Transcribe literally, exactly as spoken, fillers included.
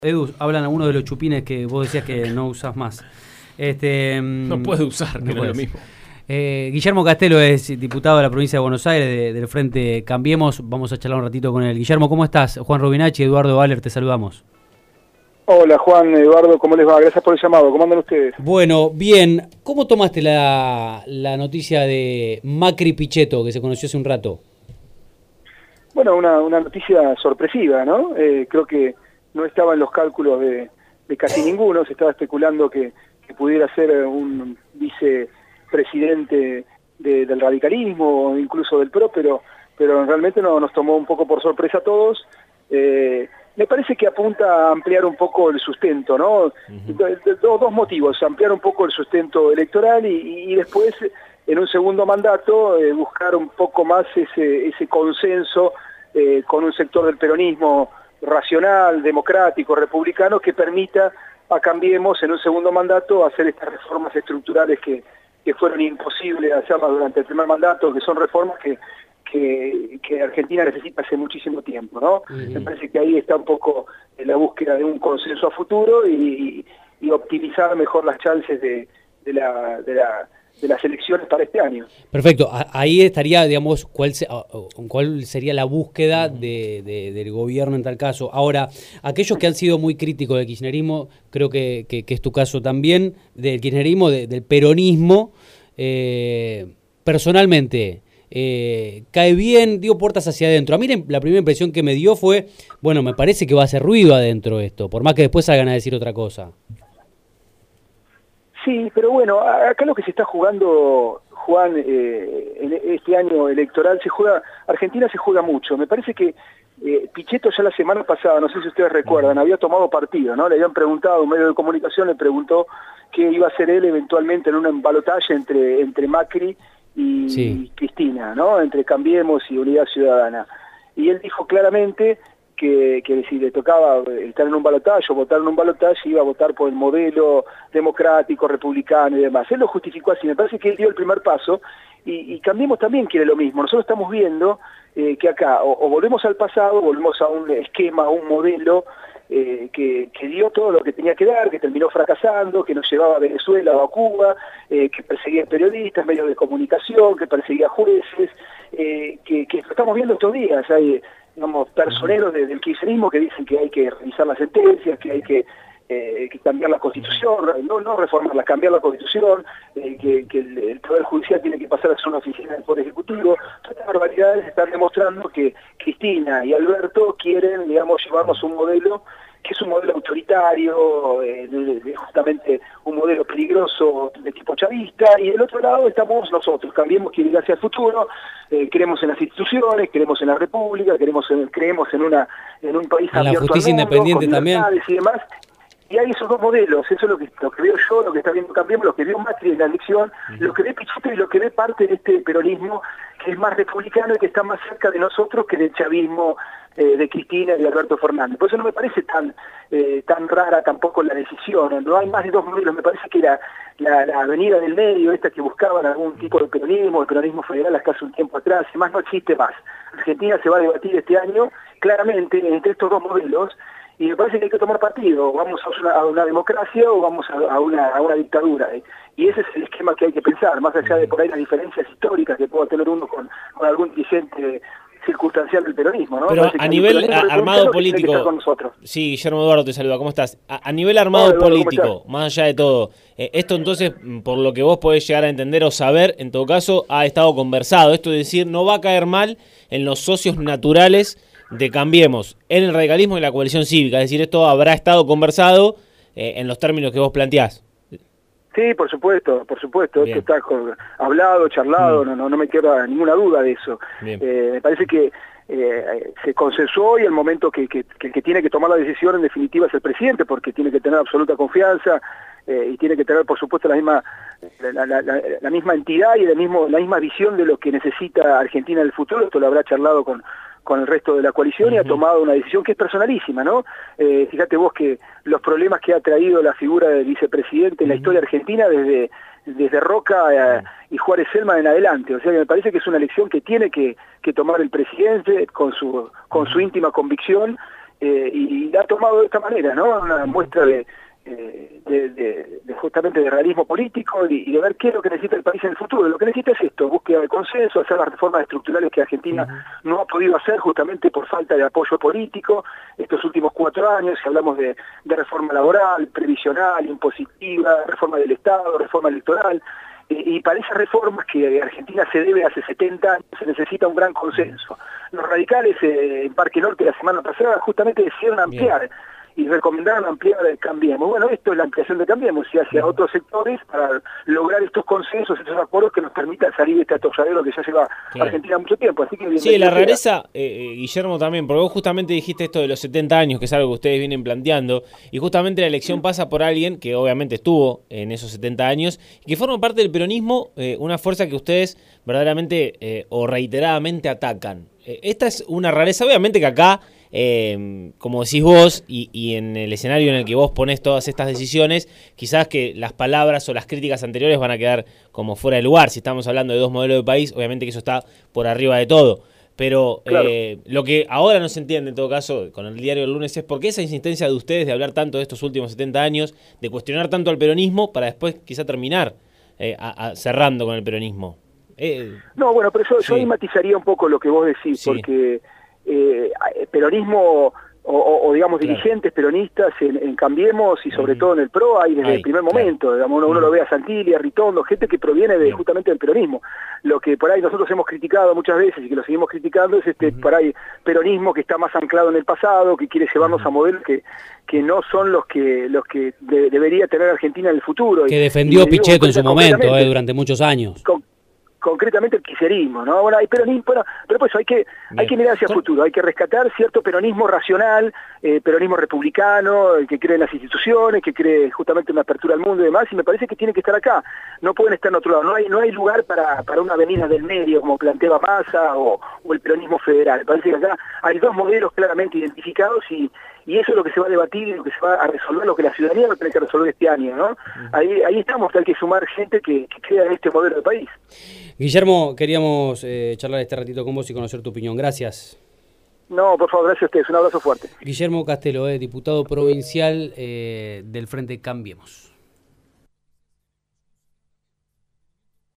Edu, hablan algunos de los chupines que vos decías que no usás más. Este, no puede usar, no que no es lo puedes. mismo. Eh, Guillermo Castelo es diputado de la provincia de Buenos Aires, de, del Frente Cambiemos. Vamos a charlar un ratito con él. Guillermo, ¿cómo estás? Juan Rubinacci, Eduardo Valer, te saludamos. Hola Juan, Eduardo, ¿cómo les va? Gracias por el llamado. ¿Cómo andan ustedes? Bueno, bien. ¿Cómo tomaste la, la noticia de Macri Pichetto, que se conoció hace un rato? Bueno, una, una noticia sorpresiva, ¿no? Eh, creo que no estaba en los cálculos de, de casi ninguno. Se estaba especulando que, que pudiera ser un vicepresidente de, del radicalismo o incluso del P R O, pero, pero realmente no, nos tomó un poco por sorpresa a todos. Eh, me parece que apunta a ampliar un poco el sustento, ¿no? Uh-huh. de, de, dos, dos motivos, ampliar un poco el sustento electoral y, y después, en un segundo mandato, eh, buscar un poco más ese, ese consenso eh, con un sector del peronismo racional, democrático, republicano, que permita a Cambiemos en un segundo mandato hacer estas reformas estructurales que, que fueron imposibles hacerlas durante el primer mandato, que son reformas que, que, que Argentina necesita hace muchísimo tiempo, ¿no? Uh-huh. Me parece que ahí está un poco la búsqueda de un consenso a futuro y, y optimizar mejor las chances de, de, la, de, la, de las elecciones para este año. Perfecto, ahí estaría, digamos, cuál, se, cuál sería la búsqueda de, de, del gobierno en tal caso. Ahora, aquellos que han sido muy críticos del kirchnerismo, creo que, que, que es tu caso también, del kirchnerismo, de, del peronismo, eh, personalmente, eh, cae bien, digo, puertas hacia adentro. A mí la primera impresión que me dio fue, bueno, me parece que va a hacer ruido adentro esto, por más que después salgan a decir otra cosa. Sí, pero bueno, acá lo que se está jugando, Juan, eh, en este año electoral, se juega, Argentina se juega mucho. Me parece que eh, Pichetto ya la semana pasada, no sé si ustedes recuerdan, había tomado partido, ¿no? Le habían preguntado, un medio de comunicación le preguntó qué iba a hacer él eventualmente en un balotaje entre, entre Macri y sí. Cristina, ¿no? Entre Cambiemos y Unidad Ciudadana. Y él dijo claramente que, que si le tocaba estar en un balotaje o votar en un balotaje, iba a votar por el modelo democrático, republicano y demás. Él lo justificó así, me parece que él dio el primer paso, y, y Cambiemos también quiere lo mismo. Nosotros estamos viendo eh, que acá o, o volvemos al pasado, volvemos a un esquema, a un modelo eh, que, que dio todo lo que tenía que dar, que terminó fracasando, que nos llevaba a Venezuela o a Cuba, eh, que perseguía periodistas, medios de comunicación, que perseguía jueces, eh, que, que lo estamos viendo estos días. Hay, digamos, personeros de, del kirchnerismo que dicen que hay que revisar las sentencias, que hay que, eh, que cambiar la Constitución, no, no reformarla, cambiar la Constitución, eh, que, que el, el Poder Judicial tiene que pasar a ser una oficina del Poder Ejecutivo. Todas estas barbaridades están demostrando que Cristina y Alberto quieren, digamos, llevarnos un modelo que es un modelo autoritario, eh, de, de justamente un modelo peligroso de tipo chavista, y del otro lado estamos nosotros, Cambiemos, que ir hacia el futuro, eh, creemos en las instituciones, creemos en la República, queremos en, creemos en una en un país en abierto la justicia al mundo, independiente con también y demás. Y hay esos dos modelos, eso es lo que, lo que veo yo, lo que está viendo Cambiemos, lo que vio Macri en la elección, uh-huh. lo que ve Pichetto y lo que ve parte de este peronismo que es más republicano y que está más cerca de nosotros que del chavismo eh, de Cristina y de Alberto Fernández. Por eso no me parece tan eh, tan rara tampoco la decisión, no hay más de dos modelos, me parece que la, la, la avenida del medio, esta que buscaban algún tipo de peronismo, el peronismo federal hasta hace un tiempo atrás, y más no existe más. Argentina se va a debatir este año claramente entre estos dos modelos, y me parece que hay que tomar partido, vamos a una, a una democracia o vamos a, a, una, a una dictadura, ¿eh? Y ese es el esquema que hay que pensar, más allá de por ahí las diferencias históricas que pueda tener uno con, con algún dirigente circunstancial del peronismo, ¿no? Pero a nivel a, armado político, con sí, Guillermo Eduardo te saluda, ¿cómo estás? A, a nivel armado Hola, Eduardo, político, más allá de todo, eh, esto entonces, por lo que vos podés llegar a entender o saber, en todo caso, ha estado conversado, esto es decir, no va a caer mal en los socios naturales de Cambiemos, en el radicalismo y la coalición cívica, es decir, esto habrá estado conversado eh, en los términos que vos planteás. Sí, por supuesto, por supuesto, Bien. Esto está hablado, charlado, mm. no, no, no me queda ninguna duda de eso. Eh, me parece que eh, se consensuó y el momento que, que, que, que tiene que tomar la decisión en definitiva es el presidente, porque tiene que tener absoluta confianza eh, y tiene que tener, por supuesto, la misma la, la, la, la misma entidad y el mismo, la misma visión de lo que necesita Argentina en el futuro. Esto lo habrá charlado con con el resto de la coalición uh-huh. y ha tomado una decisión que es personalísima, ¿no? Eh, fíjate vos que los problemas que ha traído la figura del vicepresidente en uh-huh. la historia argentina desde, desde Roca uh-huh. y Juárez Selman en adelante, o sea que me parece que es una elección que tiene que, que tomar el presidente con su, con su íntima convicción eh, y la ha tomado de esta manera, ¿no? Una muestra de, eh, de, de, de justamente de realismo político y, y de ver qué es lo que necesita el país en el futuro. Lo que necesita es esto, búsqueda de consenso, hacer las reformas estructurales que Argentina uh-huh. no ha podido hacer justamente por falta de apoyo político estos últimos cuatro años, si hablamos de, de reforma laboral, previsional, impositiva, reforma del Estado, reforma electoral. Y para esas reformas que Argentina se debe hace setenta años se necesita un gran consenso. Los radicales eh, en Parque Norte la semana pasada justamente decidieron ampliar Bien. y recomendaron ampliar el Cambiemos. Bueno, esto es la ampliación de Cambiemos y hacia otros sectores para lograr estos consensos, estos acuerdos que nos permitan salir de este atolladero que ya lleva claro. Argentina mucho tiempo. Así que sí, la rareza, eh, Guillermo, también, porque vos justamente dijiste esto de los setenta años, que es algo que ustedes vienen planteando, y justamente la elección sí. pasa por alguien que obviamente estuvo en esos setenta años y que forma parte del peronismo, eh, una fuerza que ustedes verdaderamente eh, o reiteradamente atacan. Eh, esta es una rareza, obviamente que acá, eh, como decís vos, y, y en el escenario en el que vos ponés todas estas decisiones, quizás que las palabras o las críticas anteriores van a quedar como fuera de lugar. Si estamos hablando de dos modelos de país, obviamente que eso está por arriba de todo. Pero claro. eh, lo que ahora no se entiende en todo caso con el diario del lunes es por qué esa insistencia de ustedes de hablar tanto de estos últimos setenta años, de cuestionar tanto al peronismo para después quizá terminar eh, a, a, cerrando con el peronismo. Eh, no, bueno, pero yo, sí. yo ahí matizaría un poco lo que vos decís, sí. porque eh, peronismo o, o, o digamos claro. dirigentes peronistas en, en Cambiemos y sobre uh-huh. todo en el PRO hay desde Ay, el primer claro. momento, digamos, uno, uh-huh. uno lo ve a Santilli, a Ritondo, gente que proviene de, justamente del peronismo. Lo que por ahí nosotros hemos criticado muchas veces y que lo seguimos criticando es este uh-huh. por ahí peronismo que está más anclado en el pasado, que quiere llevarnos uh-huh. a modelos que, que no son los que los que de, debería tener Argentina en el futuro. Que y, defendió y Pichetto en su momento, eh, durante muchos años. Con, concretamente el kirchnerismo, ¿no? Bueno, hay peronismo, bueno, pero pues hay que Bien. hay que mirar hacia el futuro, hay que rescatar cierto peronismo racional, eh, peronismo republicano, el que cree en las instituciones, que cree justamente en la apertura al mundo y demás, y me parece que tiene que estar acá, no pueden estar en otro lado, no hay no hay lugar para, para una avenida del medio como planteaba Massa o, o el peronismo federal. Me parece que acá hay dos modelos claramente identificados y y eso es lo que se va a debatir y lo que se va a resolver, lo que la ciudadanía va a tener que resolver este año, ¿no? Ahí, ahí estamos, hay que sumar gente que, que crea en este modelo de país. Guillermo, queríamos eh, charlar este ratito con vos y conocer tu opinión. Gracias. No, por favor, gracias a ustedes. Un abrazo fuerte. Guillermo Castelo, eh, diputado provincial eh, del Frente Cambiemos.